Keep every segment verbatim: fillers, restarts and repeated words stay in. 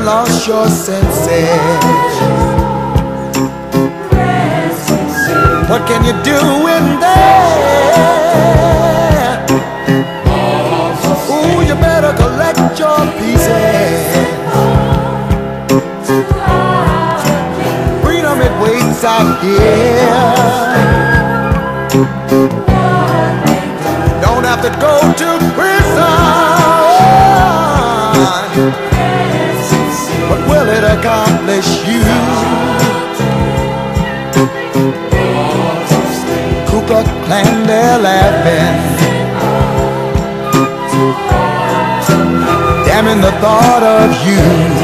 lost your senses. What can you do in there? Ooh, you better collect your pieces. Freedom, it waits out here. Don't have to go to prison. What will it accomplish you? Ku Klux Klan, they're laughing, damning the thought of you,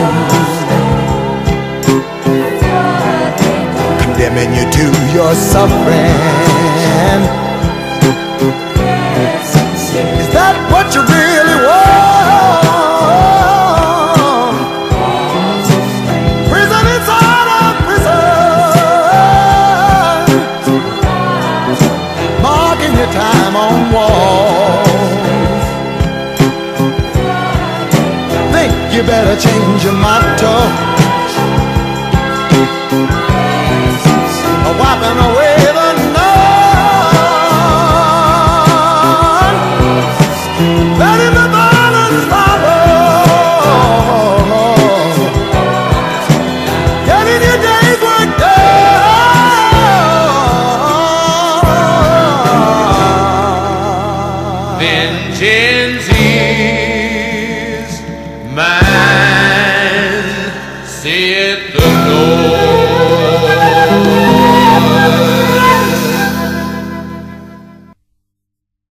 condemning you to your suffering. Is that what you really want? Prison inside of prison, marking your time on walls. Think you better change your mind.